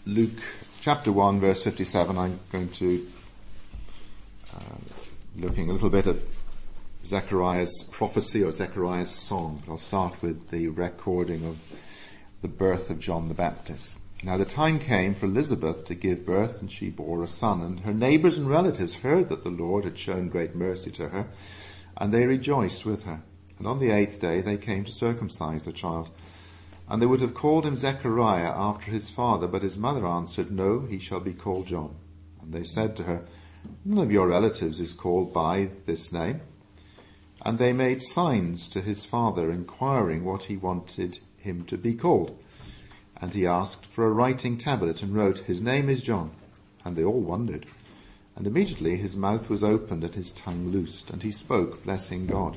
Luke chapter 1 verse 57. I'm going to looking a little bit at Zechariah's prophecy or Zechariah's song. I'll start with the recording of the birth of John the Baptist. Now the time came for Elizabeth to give birth, and she bore a son, and her neighbours and relatives heard that the Lord had shown great mercy to her, and they rejoiced with her. And on the 8th day they came to circumcise the child. And they would have called him Zechariah after his father, but his mother answered, "No, he shall be called John." And they said to her, "None of your relatives is called by this name." And they made signs to his father, inquiring what he wanted him to be called. And he asked for a writing tablet and wrote, "His name is John." And they all wondered. And immediately his mouth was opened and his tongue loosed, and he spoke, blessing God.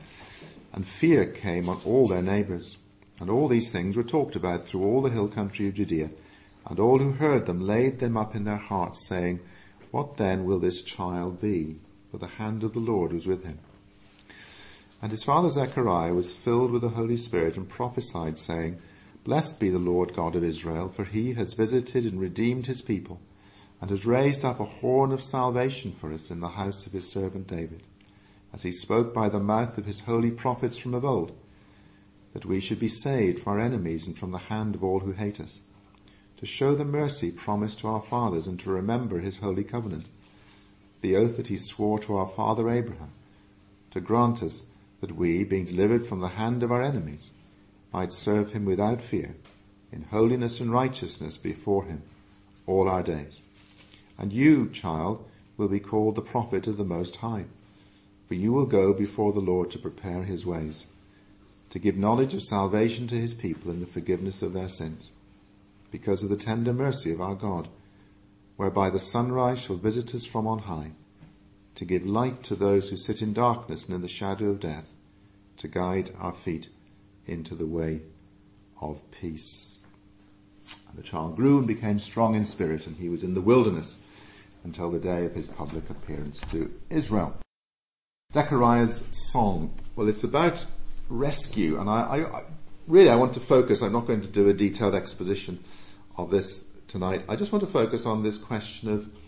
And fear came on all their neighbours. And all these things were talked about through all the hill country of Judea. And all who heard them laid them up in their hearts, saying, "What then will this child be? For the hand of the Lord was with him." And his father Zechariah was filled with the Holy Spirit and prophesied, saying, "Blessed be the Lord God of Israel, for he has visited and redeemed his people, and has raised up a horn of salvation for us in the house of his servant David, as he spoke by the mouth of his holy prophets from of old, that we should be saved from our enemies and from the hand of all who hate us, to show the mercy promised to our fathers, and to remember his holy covenant, the oath that he swore to our father Abraham, to grant us that we, being delivered from the hand of our enemies, might serve him without fear, in holiness and righteousness before him all our days. And you, child, will be called the prophet of the Most High, for you will go before the Lord to prepare his ways, to give knowledge of salvation to his people and the forgiveness of their sins, because of the tender mercy of our God, whereby the sunrise shall visit us from on high, to give light to those who sit in darkness and in the shadow of death, to guide our feet into the way of peace. And the child grew and became strong in spirit, and he was in the wilderness until the day of his public appearance to Israel. Zechariah's song, well, it's about rescue, and I want to focus. I'm not going to do a detailed exposition of this tonight. I just want to focus on this question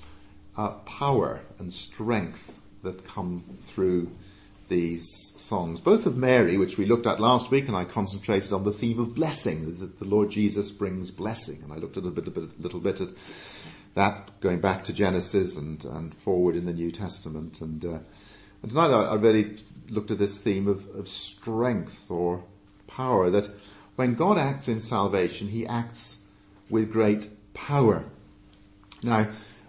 of power and strength that come through these songs, both of Mary, which we looked at last week, and I concentrated on the theme of blessing, that the Lord Jesus brings blessing, and I looked at a little bit at that, going back to Genesis and forward in the New Testament, and tonight I really looked at this theme of strength or power, that when God acts in salvation, he acts with great power. Now,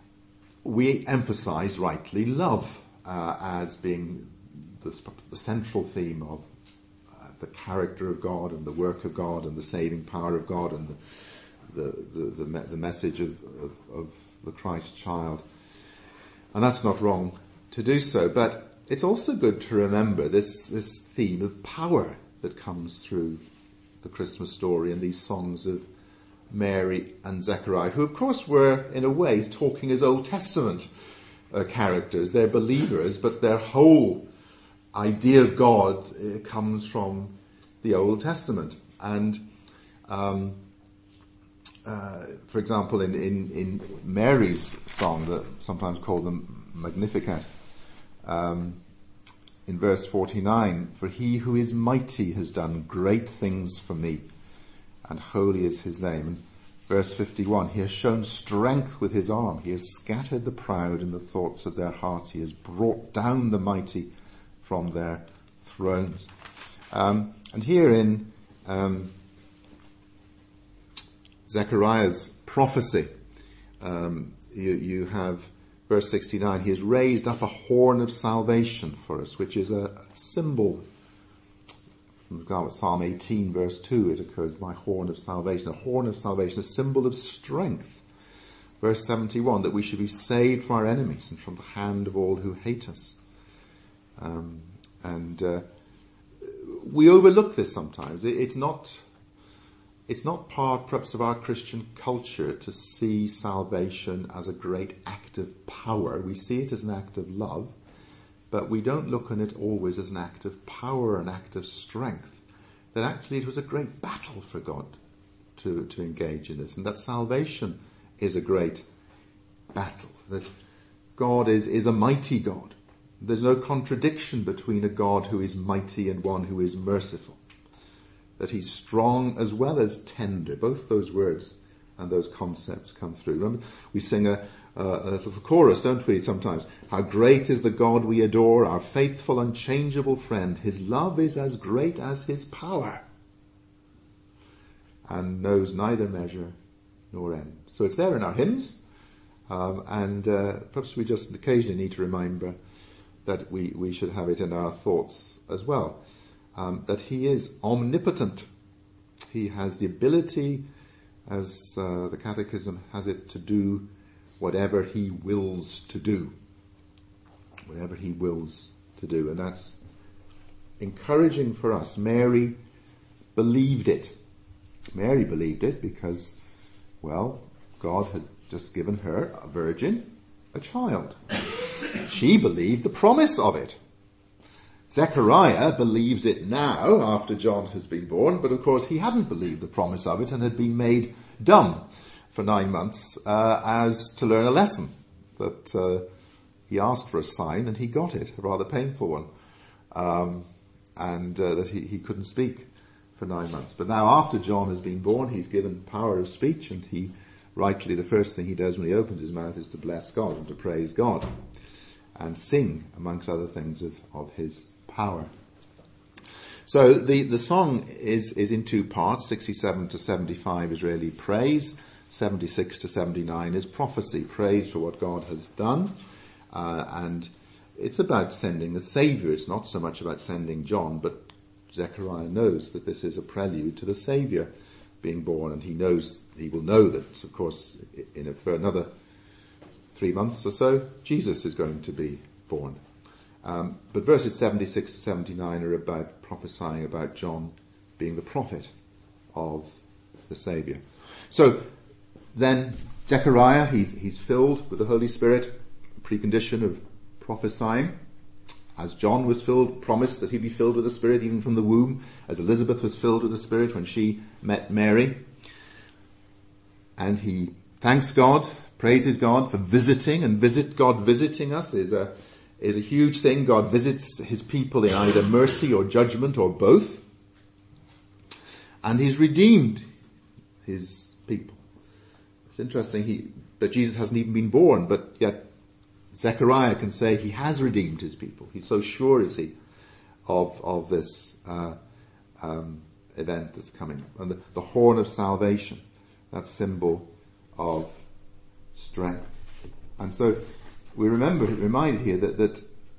we emphasize rightly love as being the central theme of the character of God and the work of God and the saving power of God and the message of the Christ child. And that's not wrong to do so, but it's also good to remember this theme of power that comes through the Christmas story and these songs of Mary and Zechariah, who of course were in a way talking as Old Testament characters. They're believers, but their whole idea of God comes from the Old Testament. And for example, in Mary's song, that sometimes called the Magnificat, in verse 49, "For he who is mighty has done great things for me, and holy is his name." And verse 51, "He has shown strength with his arm. He has scattered the proud in the thoughts of their hearts. He has brought down the mighty from their thrones." And here in Zechariah's prophecy, you have verse 69, "He has raised up a horn of salvation for us," which is a symbol. From Psalm 18 verse 2, it occurs, "My horn of salvation." A horn of salvation, a symbol of strength. Verse 71, that we should be saved from our enemies and from the hand of all who hate us. We overlook this sometimes. It's not part, perhaps, of our Christian culture to see salvation as a great act of power. We see it as an act of love, but we don't look on it always as an act of power, an act of strength. That actually it was a great battle for God to engage in this, and that salvation is a great battle, that God is a mighty God. There's no contradiction between a God who is mighty and one who is merciful. That he's strong as well as tender. Both those words and those concepts come through. Remember, we sing a little chorus, don't we, sometimes? How great is the God we adore, our faithful, unchangeable friend. His love is as great as his power, and knows neither measure nor end. So it's there in our hymns, and perhaps we just occasionally need to remember that we should have it in our thoughts as well. That he is omnipotent. He has the ability, as the Catechism has it, to do whatever he wills to do. Whatever he wills to do. And that's encouraging for us. Mary believed it. Mary believed it because, well, God had just given her, a virgin, a child. She believed the promise of it. Zechariah believes it now, after John has been born, but of course he hadn't believed the promise of it and had been made dumb for 9 months as to learn a lesson. That he asked for a sign and he got it, a rather painful one, and that he couldn't speak for 9 months. But now after John has been born, he's given power of speech, and he rightly, the first thing he does when he opens his mouth is to bless God and to praise God and sing, amongst other things, of his power. So the song is in two parts. 67 to 75 is really praise. 76 to 79 is prophecy, praise for what God has done. And it's about sending the Saviour. It's not so much about sending John, but Zechariah knows that this is a prelude to the Saviour being born, and he will know that, of course, for another 3 months or so, Jesus is going to be born. But verses 76 to 79 are about prophesying about John being the prophet of the Saviour. So then Zechariah, he's filled with the Holy Spirit, a precondition of prophesying. As John was promised that he'd be filled with the Spirit even from the womb, as Elizabeth was filled with the Spirit when she met Mary. And he thanks God, praises God for visiting, and God visiting us is a huge thing. God visits his people in either mercy or judgment or both. And he's redeemed his people. It's interesting that Jesus hasn't even been born, but yet Zechariah can say he has redeemed his people. He's so sure is he of this event that's coming. And the horn of salvation, that symbol of strength. And so we're reminded here that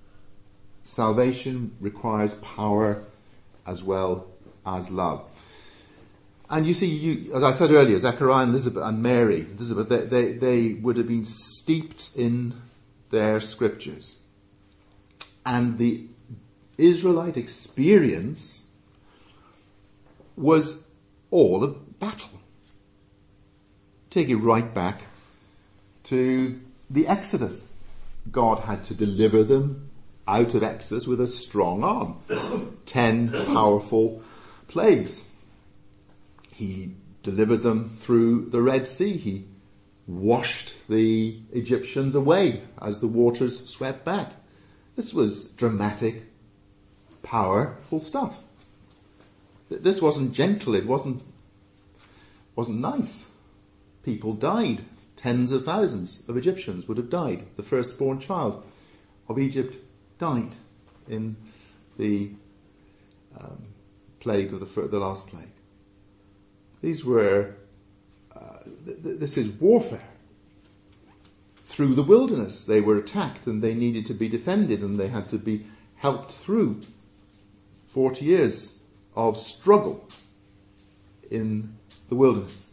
salvation requires power as well as love. And you see, as I said earlier, Zechariah and Elizabeth and Mary, they would have been steeped in their scriptures. And the Israelite experience was all of battle. Take it right back to the Exodus. God had to deliver them out of Exodus with a strong arm. 10 powerful plagues. He delivered them through the Red Sea. He washed the Egyptians away as the waters swept back. This was dramatic, powerful stuff. This wasn't gentle. It wasn't nice. People died. Tens of thousands of Egyptians would have died. The firstborn child of Egypt died in the plague of the last plague. These were, this is warfare. Through the wilderness, they were attacked and they needed to be defended, and they had to be helped through 40 years of struggle in the wilderness.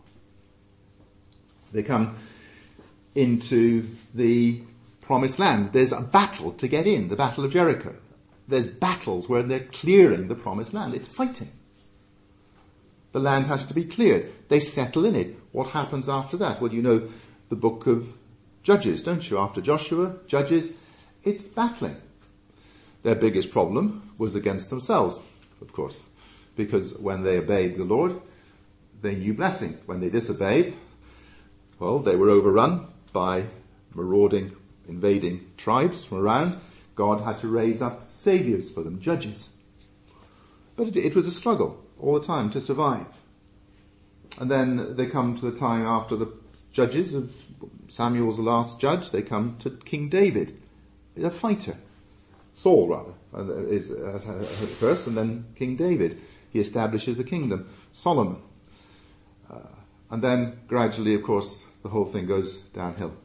They come into the promised land. There's a battle to get in, the Battle of Jericho. There's battles where they're clearing the promised land. It's fighting. The land has to be cleared. They settle in it. What happens after that? Well, you know the book of Judges, don't you? After Joshua, Judges, it's battling. Their biggest problem was against themselves, of course, because when they obeyed the Lord, they knew blessing. When they disobeyed, Well, they were overrun by marauding, invading tribes from around. God had to raise up saviors for them, judges. But it was a struggle all the time to survive. And then they come to the time after the judges of Samuel's last judge, they come to King David, a fighter. Saul, rather, is first, and then King David. He establishes the kingdom. Solomon. And then gradually, of course, the whole thing goes downhill.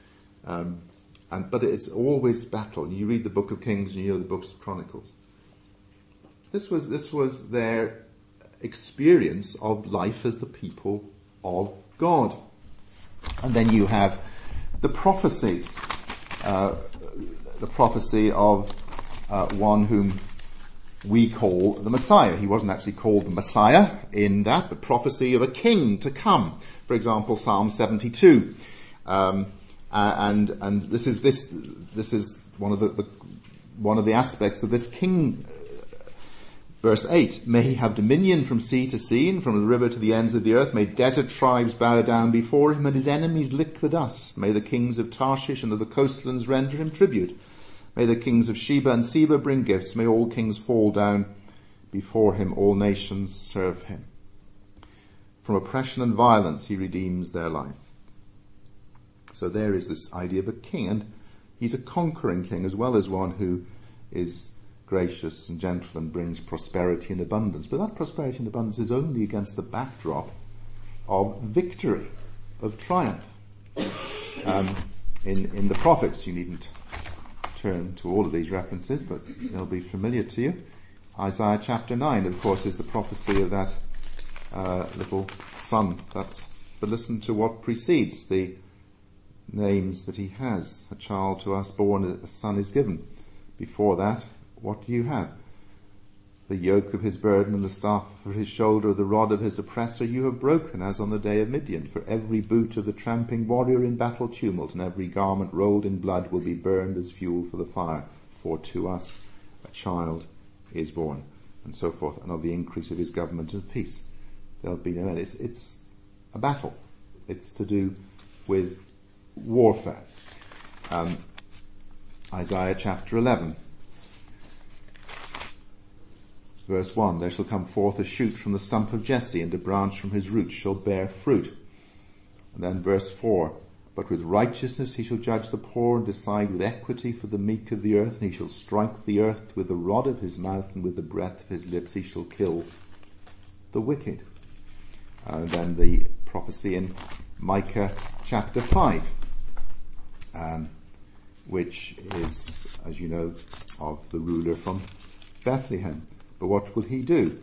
But it's always battle. You read the book of Kings and you know the books of Chronicles. This was their experience of life as the people of God. And then you have the prophecies. The prophecy of one whom we call the Messiah. He wasn't actually called the Messiah in that, but prophecy of a king to come. For example, Psalm 72. And this is one of the aspects of this king. Verse 8, may he have dominion from sea to sea and from the river to the ends of the earth. May desert tribes bow down before him and his enemies lick the dust. May the kings of Tarshish and of the coastlands render him tribute. May the kings of Sheba and Seba bring gifts. May all kings fall down before him. All nations serve him. From oppression and violence he redeems their life. So there is this idea of a king, and he's a conquering king as well as one who is gracious and gentle and brings prosperity and abundance. But that prosperity and abundance is only against the backdrop of victory, of triumph. In the prophets, you needn't turn to all of these references, but they'll be familiar to you. Isaiah chapter 9, of course, is the prophecy of that little son. But listen to what precedes the names that he has. A child to us born, a son is given. Before that, what do you have? The yoke of his burden and the staff for his shoulder, the rod of his oppressor you have broken, as on the day of Midian. For every boot of the tramping warrior in battle tumult, and every garment rolled in blood will be burned as fuel for the fire. For to us a child is born, and so forth, and of the increase of his government and peace there'll be no end. It's a battle. It's to do with warfare. Isaiah chapter 11. Verse 1, there shall come forth a shoot from the stump of Jesse, and a branch from his roots shall bear fruit. And then verse 4, but with righteousness he shall judge the poor, and decide with equity for the meek of the earth, and he shall strike the earth with the rod of his mouth, and with the breath of his lips he shall kill the wicked. And then the prophecy in Micah chapter 5, which is, as you know, of the ruler from Bethlehem. But what will he do?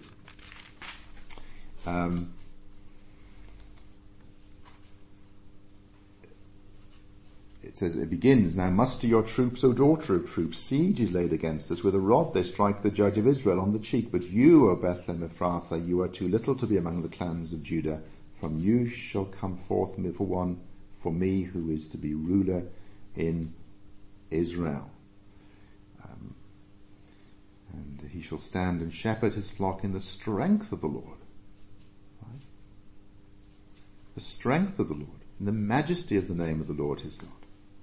It says, it begins, now muster your troops, O daughter of troops. Siege is laid against us. With a rod they strike the judge of Israel on the cheek. But you, O Bethlehem Ephrathah, you are too little to be among the clans of Judah. From you shall come forth for one, for me, who is to be ruler in Israel. And he shall stand and shepherd his flock in the strength of the Lord. Right? The strength of the Lord, in the majesty of the name of the Lord his God.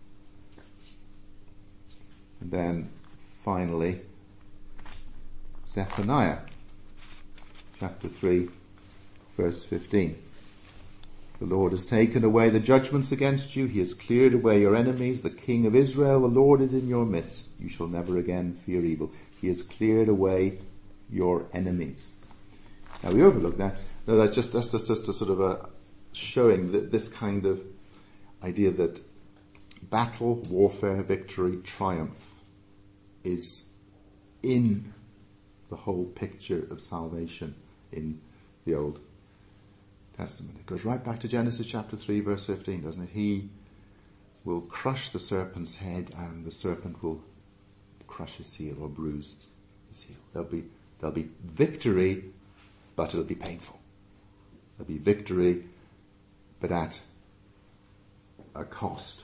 And then finally, Zephaniah chapter 3 verse 15. The Lord has taken away the judgments against you. He has cleared away your enemies. The King of Israel, the Lord is in your midst. You shall never again fear evil. He has cleared away your enemies. Now we overlook that. No, that's just a sort of a showing that this kind of idea that battle, warfare, victory, triumph is in the whole picture of salvation in the Old Testament. It goes right back to Genesis chapter 3 verse 15, doesn't it? He will crush the serpent's head, and the serpent will crush his heel or bruise his heel. There'll be victory, but it'll be painful. There'll be victory, but at a cost.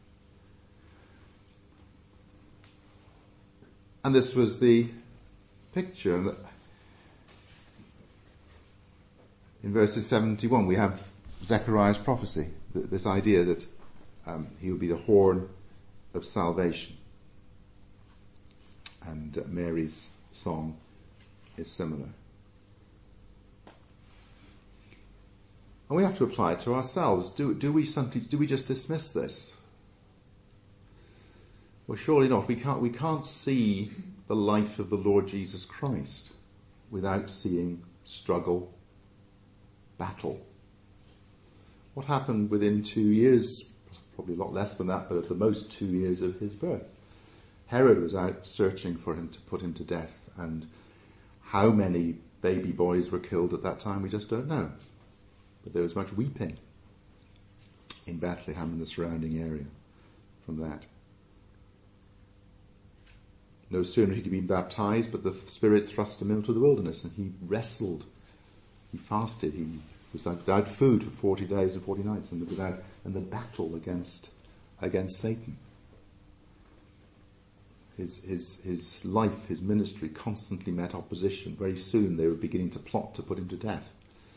And this was the picture. In verses 71 we have Zechariah's prophecy. this idea that he'll be the horn of salvation. And Mary's song is similar. And we have to apply it to ourselves. Do we just dismiss this? Well, surely not. We can't see the life of the Lord Jesus Christ without seeing struggle, battle. What happened within 2 years, probably a lot less than that, but at the most 2 years of his birth? Herod was out searching for him to put him to death, and how many baby boys were killed at that time we just don't know. But there was much weeping in Bethlehem and the surrounding area from that. No sooner had he been baptized, but the Spirit thrust him into the wilderness, and he wrestled, he fasted, he was without food for 40 days and 40 nights, and the battle against Satan. His life, his ministry constantly met opposition. Very soon they were beginning to plot to put him to death.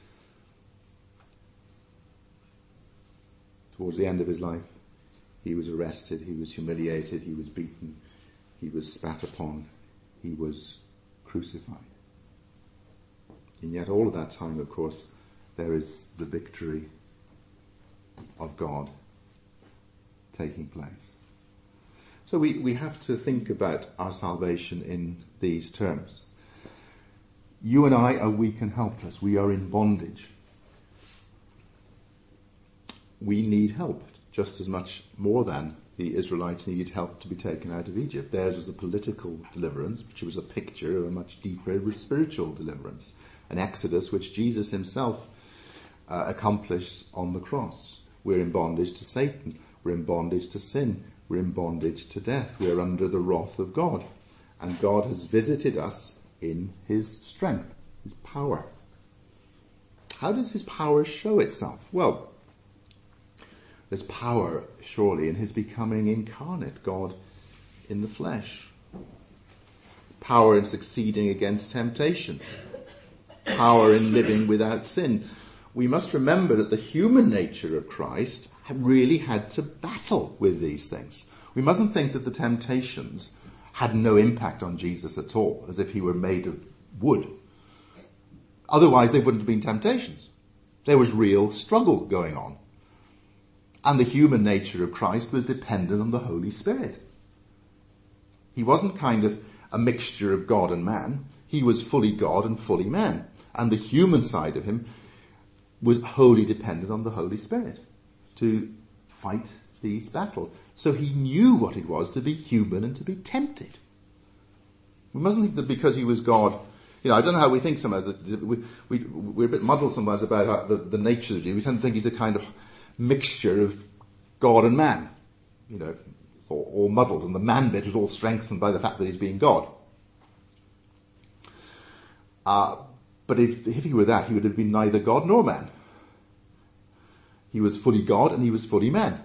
Towards the end of his life, he was arrested, he was humiliated, he was beaten, he was spat upon, he was crucified. And yet all of that time, of course, there is the victory of God taking place. So we have to think about our salvation in these terms. You and I are weak and helpless. We are in bondage. We need help just as much more than the Israelites needed help to be taken out of Egypt. Theirs was a political deliverance, which was a picture of a much deeper spiritual deliverance. An exodus which Jesus himself accomplished on the cross. We're in bondage to Satan. We're in bondage to sin. We're in bondage to death. We're under the wrath of God. And God has visited us in his strength, his power. How does his power show itself? Well, there's power, surely, in his becoming incarnate, God in the flesh. Power in succeeding against temptation. Power in living without sin. We must remember that the human nature of Christ really had to battle with these things. We mustn't think that the temptations had no impact on Jesus at all, as if he were made of wood. Otherwise, they wouldn't have been temptations. There was real struggle going on. And the human nature of Christ was dependent on the Holy Spirit. He wasn't kind of a mixture of God and man. He was fully God and fully man. And the human side of him was wholly dependent on the Holy Spirit to fight these battles. So he knew what it was to be human and to be tempted. We mustn't think that because he was God, I don't know how we think sometimes, that we're a bit muddled sometimes about the nature of Jesus. We tend to think he's a kind of mixture of God and man, all muddled, and the man bit is all strengthened by the fact that he's being God. But if he were that, he would have been neither God nor man. He was fully God and he was fully man.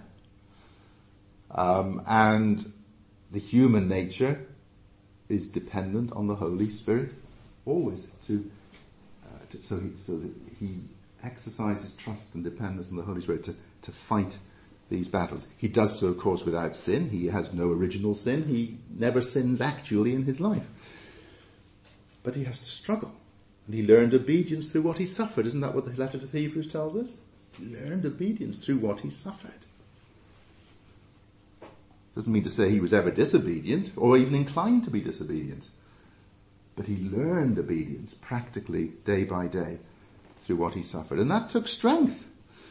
And the human nature is dependent on the Holy Spirit always so that he exercises trust and dependence on the Holy Spirit to fight these battles. He does so, of course, without sin. He has no original sin. He never sins actually in his life. But he has to struggle. And he learned obedience through what he suffered. Isn't that what the letter to the Hebrews tells us? He learned obedience through what he suffered. Doesn't mean to say he was ever disobedient or even inclined to be disobedient. But he learned obedience practically day by day through what he suffered. And that took strength.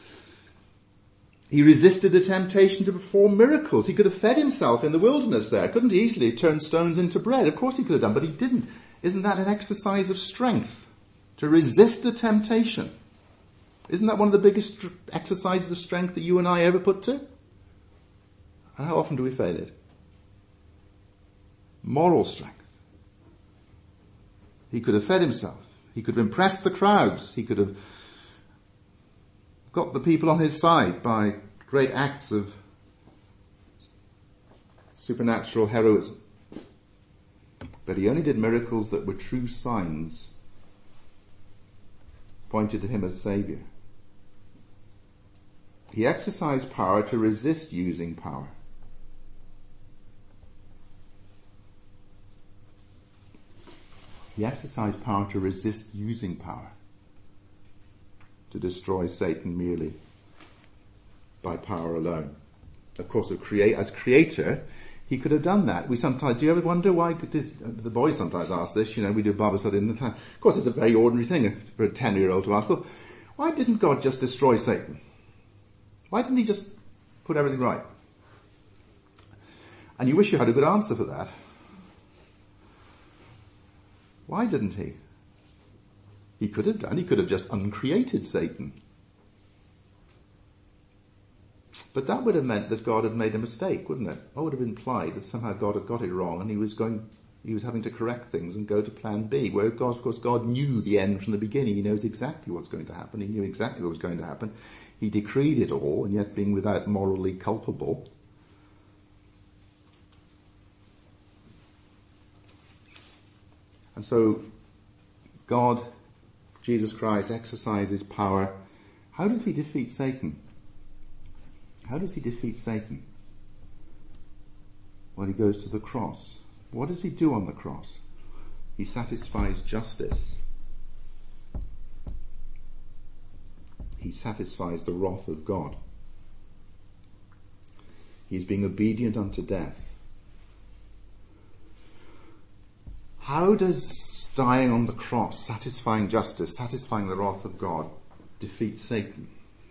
He resisted the temptation to perform miracles. He could have fed himself in the wilderness there. Couldn't he easily turn stones into bread? Of course he could have done, but he didn't. Isn't that an exercise of strength? To resist the temptation. Isn't that one of the biggest exercises of strength that you and I ever put to? And how often do we fail it? Moral strength. He could have fed himself. He could have impressed the crowds. He could have got the people on his side by great acts of supernatural heroism. But he only did miracles that were true signs, pointed to him as Saviour. He exercised power to resist using power. He exercised power to resist using power, to destroy Satan merely by power alone. Of course, as creator, he could have done that. Do you ever wonder why, the boys sometimes ask this, we do Bible study in the time. Of course, it's a very ordinary thing for a 10-year-old to ask, well, why didn't God just destroy Satan? Why didn't he just put everything right? And you wish you had a good answer for that. Why didn't he? He could have just uncreated Satan. But that would have meant that God had made a mistake, wouldn't it? That would have implied that somehow God had got it wrong and he was having to correct things and go to plan B, where of course God knew the end from the beginning. He knows exactly what's going to happen. He knew exactly what was going to happen. He decreed it all, and yet being without morally culpable. And so God, Jesus Christ, exercises power. How does he defeat Satan? How does he defeat Satan? Well, he goes to the cross. What does he do on the cross? He satisfies justice. He satisfies the wrath of God. He is being obedient unto death. How does dying on the cross, satisfying justice, satisfying the wrath of God, defeat Satan?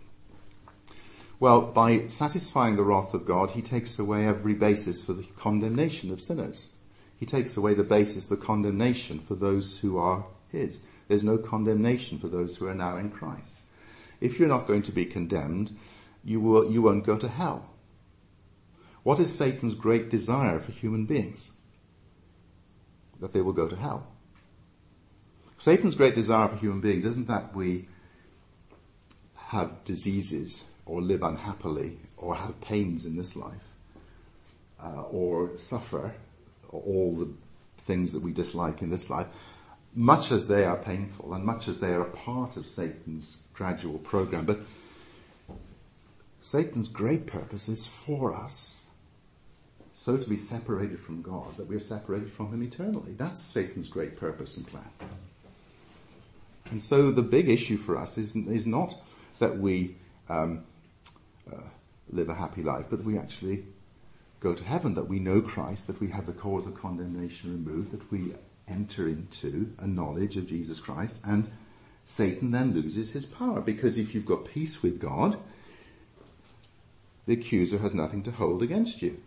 Well, by satisfying the wrath of God, he takes away every basis for the condemnation of sinners. He takes away the basis, the condemnation for those who are his. There's no condemnation for those who are now in Christ. If you're not going to be condemned, you won't go to hell. What is Satan's great desire for human beings? That they will go to hell. Satan's great desire for human beings isn't that we have diseases or live unhappily or have pains in this life or suffer all the things that we dislike in this life, much as they are painful and much as they are a part of Satan's gradual program. But Satan's great purpose is for us so to be separated from God that we are separated from him eternally. That's Satan's great purpose and plan. And so the big issue for us is not that we live a happy life, but that we actually go to heaven, that we know Christ, that we have the cause of condemnation removed, that we enter into a knowledge of Jesus Christ, and Satan then loses his power, because if you've got peace with God, the accuser has nothing to hold against you.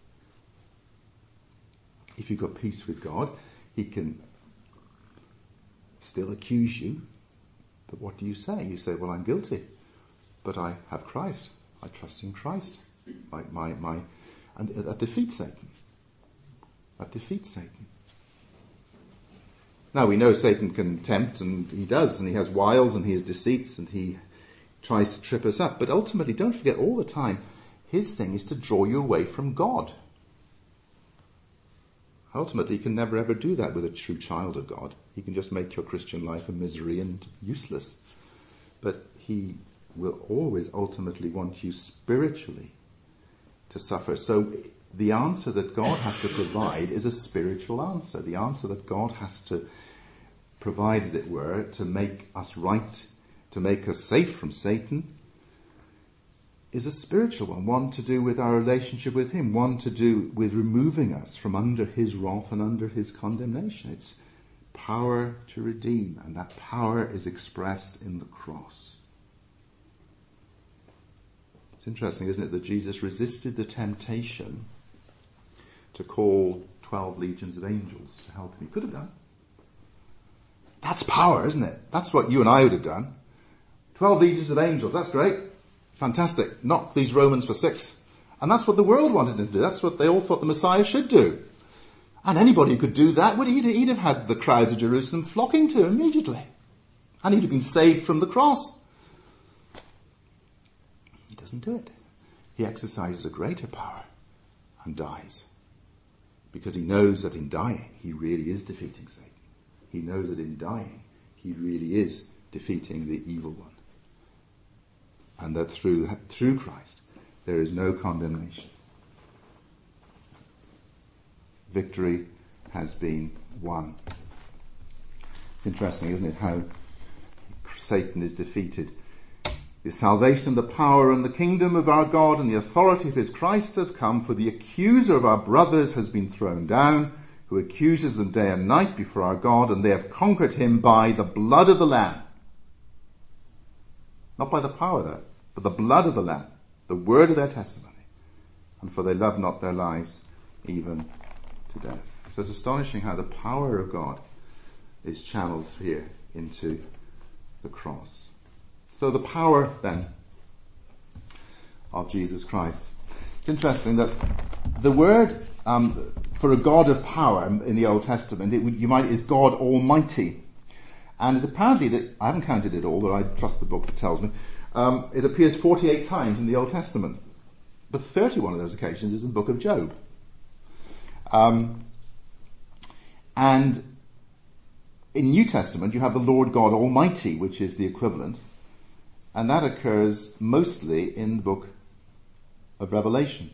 If you've got peace with God, he can still accuse you, but what do you say? You say, well, I'm guilty, but I have Christ. I trust in Christ. And that defeats Satan. That defeats Satan. Now we know Satan can tempt, and he does, and he has wiles and he has deceits and he tries to trip us up. But ultimately, don't forget all the time, his thing is to draw you away from God. Ultimately, he can never ever do that with a true child of God. He can just make your Christian life a misery and useless. But he will always ultimately want you spiritually to suffer. So the answer that God has to provide is a spiritual answer. The answer that God has to provide, as it were, to make us right, to make us safe from Satan, is a spiritual one to do with our relationship with him, one to do with removing us from under his wrath and under his condemnation. It's power to redeem, and that power is expressed in the cross. It's interesting, isn't it, that Jesus resisted the temptation to call 12 legions of angels to help him. He could have done. That's power, isn't it? That's what you and I would have done. 12 legions of angels, that's great. Fantastic. Knock these Romans for 6. And that's what the world wanted him to do. That's what they all thought the Messiah should do. And anybody who could do that, he'd have had the crowds of Jerusalem flocking to him immediately. And he'd have been saved from the cross. He doesn't do it. He exercises a greater power and dies. Because he knows that in dying, he really is defeating Satan. He knows that in dying, he really is defeating the evil one. and that through Christ there is no condemnation. Victory has been won. It's interesting, isn't it, how Satan is defeated. The salvation and the power and the kingdom of our God and the authority of his Christ have come, for the accuser of our brothers has been thrown down, who accuses them day and night before our God, and they have conquered him by the blood of the Lamb. Not by the power though, but the blood of the Lamb, the word of their testimony, and for they love not their lives even to death. So it's astonishing how the power of God is channeled here into the cross. So the power then of Jesus Christ. It's interesting that the word for a God of power in the Old Testament is God Almighty, and apparently I haven't counted it all, but I trust the book that tells me it appears 48 times in the Old Testament, but 31 of those occasions is in the book of Job. And in New Testament you have the Lord God Almighty, which is the equivalent. And that occurs mostly in the book of Revelation.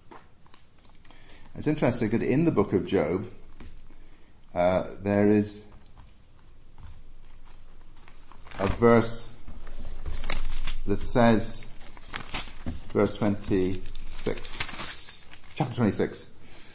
It's interesting that in the book of Job, there is a verse that says, verse 26, chapter 26,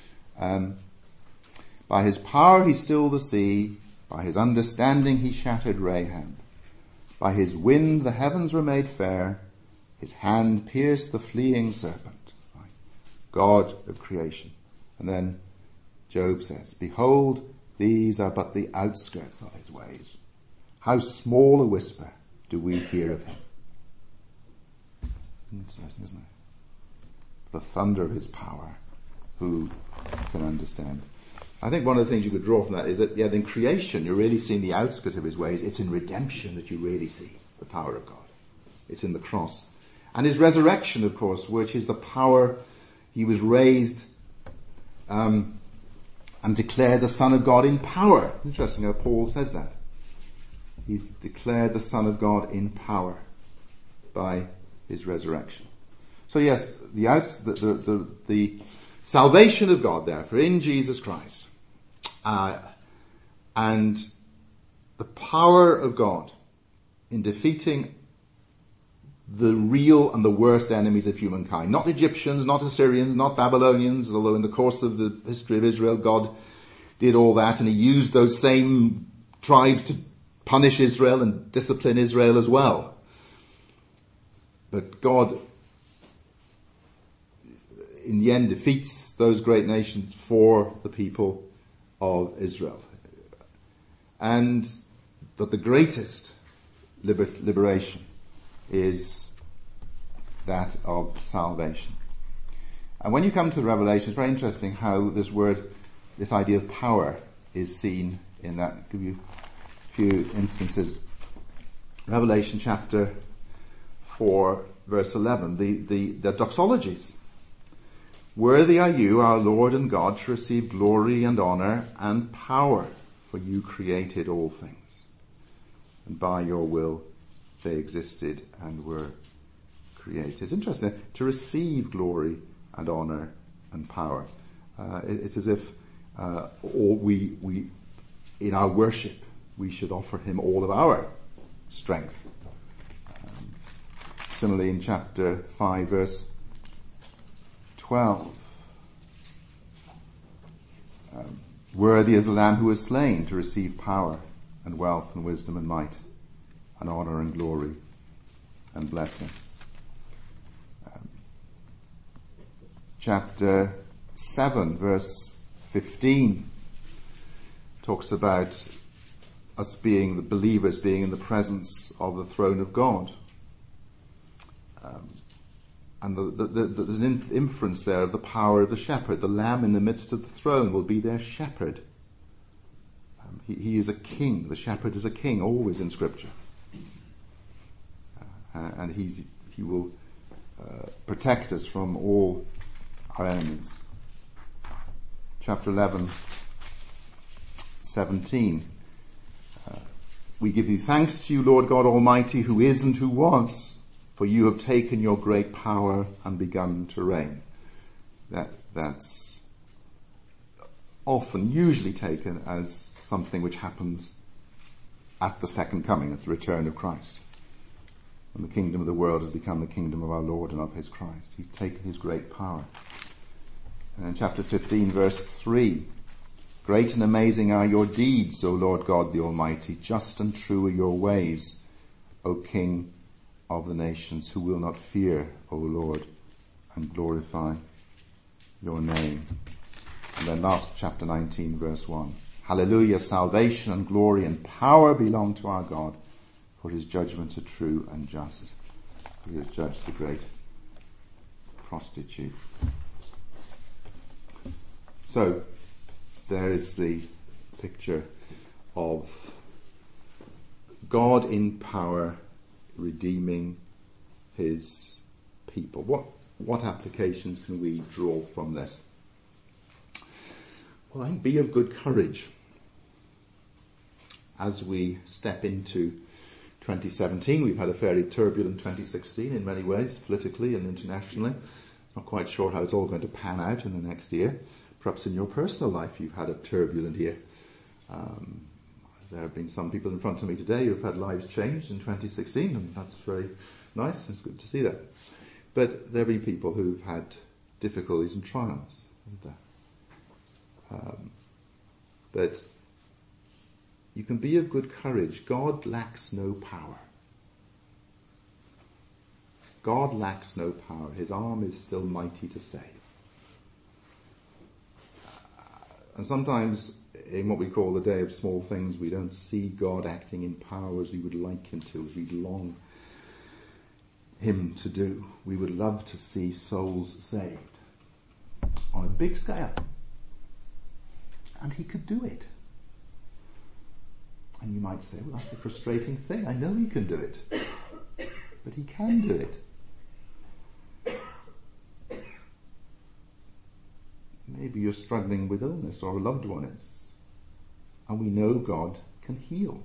by his power he stilled the sea, by his understanding he shattered Rahab. By his wind the heavens were made fair, his hand pierced the fleeing serpent. Right? God of creation. And then Job says, behold, these are but the outskirts of his ways. How small a whisper do we hear of him. Interesting, isn't it? The thunder of his power, who can understand? I think one of the things you could draw from that is that, in creation you're really seeing the outskirts of his ways. It's in redemption that you really see the power of God. It's in the cross. And his resurrection, of course, which is the power. He was raised and declared the Son of God in power. Interesting how Paul says that. He's declared the Son of God in power by his resurrection. So yes, the salvation of God, therefore, in Jesus Christ, and the power of God in defeating the real and the worst enemies of humankind. Not Egyptians, not Assyrians, not Babylonians, although in the course of the history of Israel, God did all that, and he used those same tribes to punish Israel and discipline Israel as well. But God, in the end, defeats those great nations for the people of Israel. But the greatest liberation is that of salvation. And when you come to Revelation, it's very interesting how this idea of power is seen in that. I'll give you a few instances. Revelation chapter 4, verse 11, the doxologies. Worthy are you, our Lord and God, to receive glory and honor and power, for you created all things, and by your will they existed and were created. It's interesting to receive glory and honor and power. It's as if we in our worship we should offer him all of our strength. Similarly, in chapter 5, verse 12, worthy is the Lamb who was slain to receive power and wealth and wisdom and might and honor and glory and blessing. Chapter 7, verse 15, talks about us being the believers, being in the presence of the throne of God. And there's an inference there of the power of the shepherd. The Lamb in the midst of the throne will be their shepherd. He is a king. The shepherd is a king, always in Scripture. And he will protect us from all our enemies. Chapter 11, 17. We give you thanks to you, Lord God Almighty, who is and who was, For you have taken your great power and begun to reign. That's often, usually taken as something which happens at the second coming, at the return of Christ. And the kingdom of the world has become the kingdom of our Lord and of his Christ. He's taken his great power. And in chapter 15, verse 3, great and amazing are your deeds, O Lord God the Almighty. Just and true are your ways, O King of the nations. Who will not fear, O Lord, and glorify your name. And then last, chapter 19, verse 1. Hallelujah, salvation and glory and power belong to our God, for his judgments are true and just. He has judged the great prostitute. So, there is the picture of God in power redeeming his people. What applications can we draw from this? Well, I think be of good courage as we step into 2017. We've had a fairly turbulent 2016 in many ways, politically and internationally. Not quite sure how it's all going to pan out in the next year. Perhaps in your personal life you've had a turbulent year. There have been some people in front of me today who have had lives changed in 2016, and that's very nice. It's good to see that. But there have been people who've had difficulties and trials, haven't there? But you can be of good courage. God lacks no power. God lacks no power. His arm is still mighty to save. And sometimes in what we call the day of small things, we don't see God acting in power as we would like him to, as we'd long him to do. We would love to see souls saved on a big scale. And he could do it. And you might say, well, that's the frustrating thing. I know he can do it. But he can do it. Maybe you're struggling with illness or a loved one is. And we know God can heal.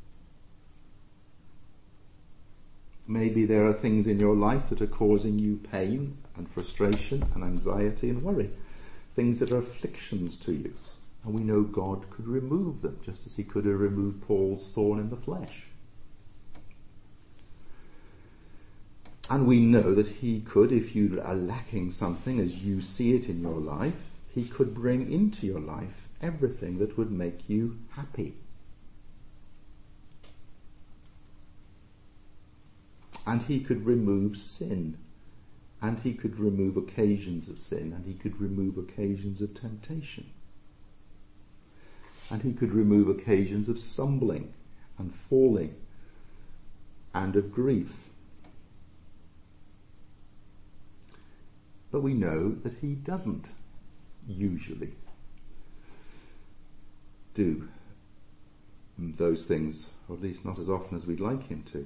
Maybe there are things in your life that are causing you pain and frustration and anxiety and worry. Things that are afflictions to you. And we know God could remove them, just as he could have removed Paul's thorn in the flesh. And we know that he could, if you are lacking something as you see it in your life, he could bring into your life everything that would make you happy. And he could remove sin. And he could remove occasions of sin. And he could remove occasions of temptation. And he could remove occasions of stumbling and falling and of grief. But we know that he doesn't usually do those things, or at least not as often as we'd like him to.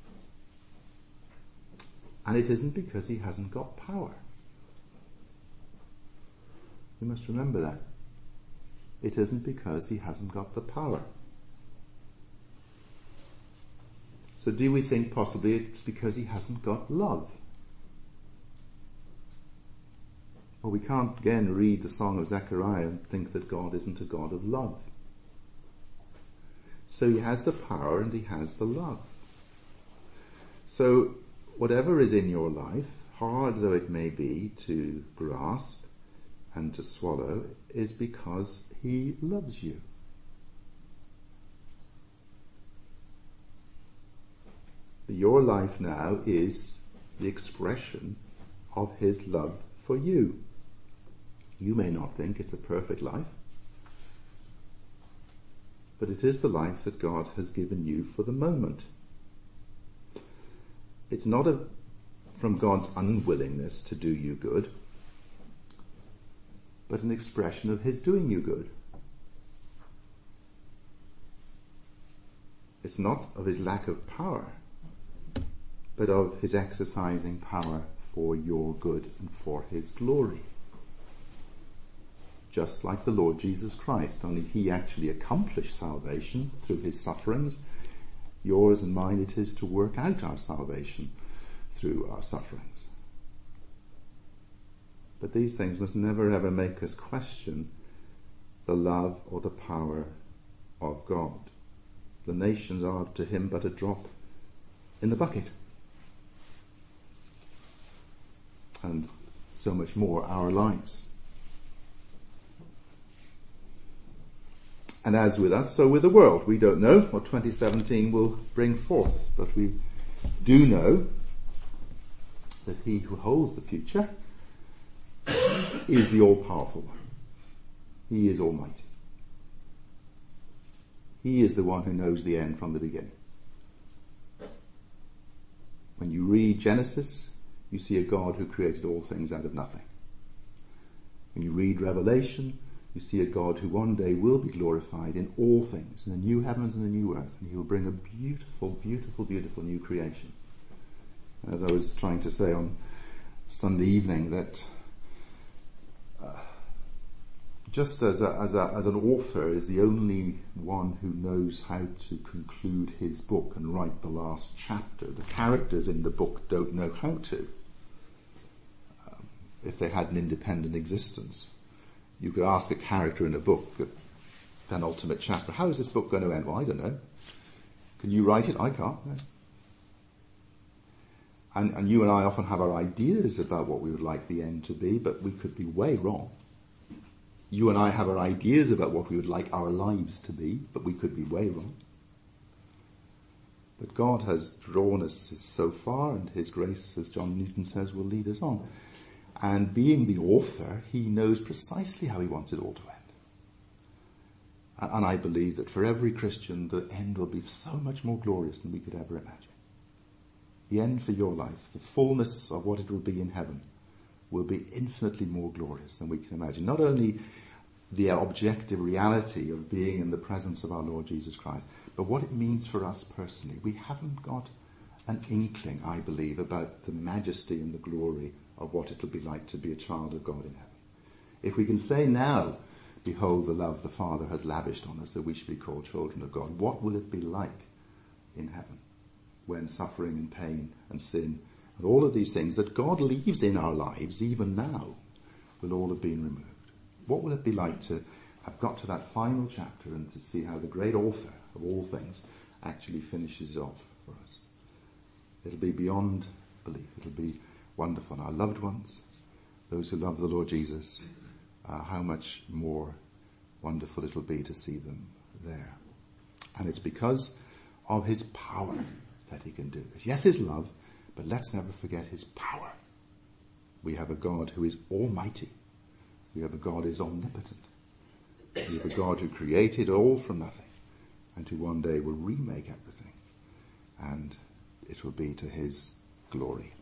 And it isn't because he hasn't got power. You must remember that. It isn't because he hasn't got the power. So do we think possibly it's because he hasn't got love? Well, we can't again read the Song of Zechariah and think that God isn't a God of love. So he has the power and he has the love. So whatever is in your life, hard though it may be to grasp and to swallow, is because he loves you. Your life now is the expression of his love for you. You may not think it's a perfect life, but it is the life that God has given you for the moment. It's not from God's unwillingness to do you good, but an expression of his doing you good. It's not of his lack of power, but of his exercising power for your good and for his glory. Just like the Lord Jesus Christ, only he actually accomplished salvation through his sufferings. Yours and mine it is to work out our salvation through our sufferings. But these things must never ever make us question the love or the power of God. The nations are to him but a drop in the bucket. And so much more our lives. And as with us, so with the world. We don't know what 2017 will bring forth, but we do know that he who holds the future is the all-powerful one. He is almighty. He is the one who knows the end from the beginning. When you read Genesis, you see a God who created all things out of nothing. When you read Revelation, you see a God who one day will be glorified in all things, in the new heavens and the new earth, and he will bring a beautiful, beautiful, beautiful new creation. As I was trying to say on Sunday evening, that just as an author is the only one who knows how to conclude his book and write the last chapter, the characters in the book don't know how to. If they had an independent existence, you could ask a character in a book, a penultimate chapter, how is this book going to end? Well, I don't know. Can you write it? I can't. No. And you and I often have our ideas about what we would like the end to be, but we could be way wrong. You and I have our ideas about what we would like our lives to be, but we could be way wrong. But God has drawn us so far, and his grace, as John Newton says, will lead us on. And being the author, he knows precisely how he wants it all to end. And I believe that for every Christian, the end will be so much more glorious than we could ever imagine. The end for your life, the fullness of what it will be in heaven, will be infinitely more glorious than we can imagine. Not only the objective reality of being in the presence of our Lord Jesus Christ, but what it means for us personally. We haven't got an inkling, I believe, about the majesty and the glory of what it'll be like to be a child of God in heaven. If we can say now, behold the love the Father has lavished on us that we should be called children of God, what will it be like in heaven when suffering and pain and sin and all of these things that God leaves in our lives even now will all have been removed? What will it be like to have got to that final chapter and to see how the great author of all things actually finishes it off for us? It'll be beyond belief. It'll be wonderful. And our loved ones, those who love the Lord Jesus, how much more wonderful it'll be to see them there. And it's because of his power that he can do this. Yes, his love, but let's never forget his power. We have a God who is almighty. We have a God who is omnipotent. We have a God who created all from nothing and who one day will remake everything. And it will be to his glory.